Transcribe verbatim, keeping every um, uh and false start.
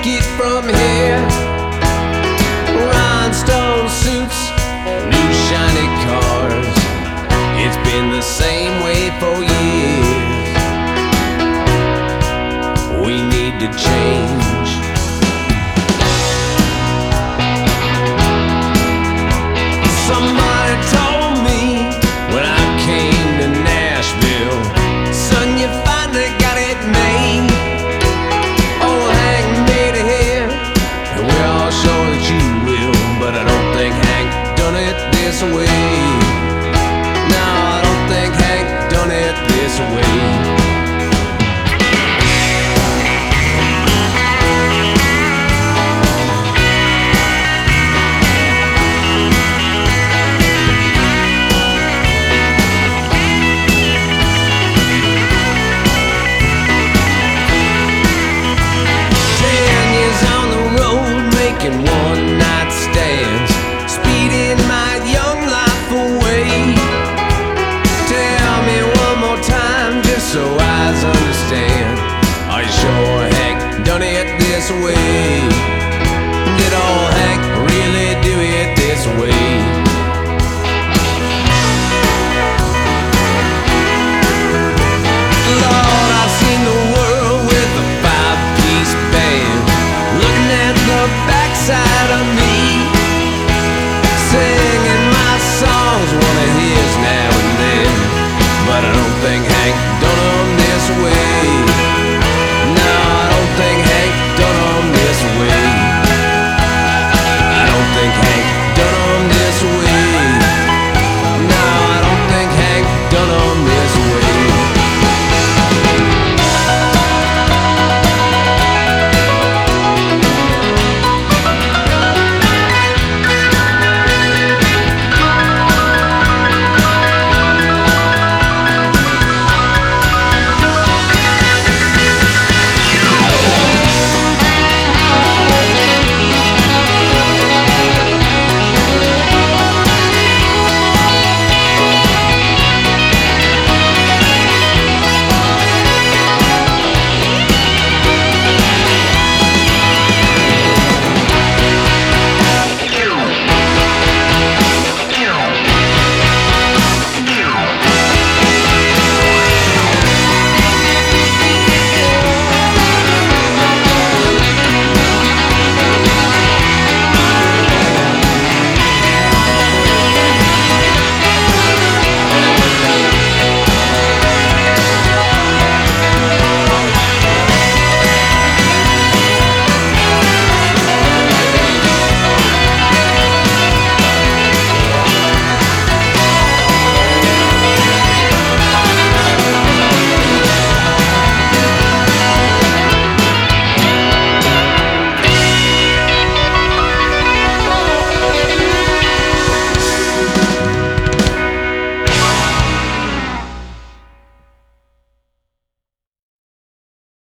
make it from here. Rhinestone suits, new shiny cars. It's been the same way for years. We need to change. Somebody told me when I came to Nashville, son, you finally got it made. Oh, Hank made it here, and we're all sure that you will. But I don't think Hank done it this way. No, I don't think Hank done it this way. One night stands, speeding my young life away. Tell me one more time, just so I understand. Are you sure Hank done it this way?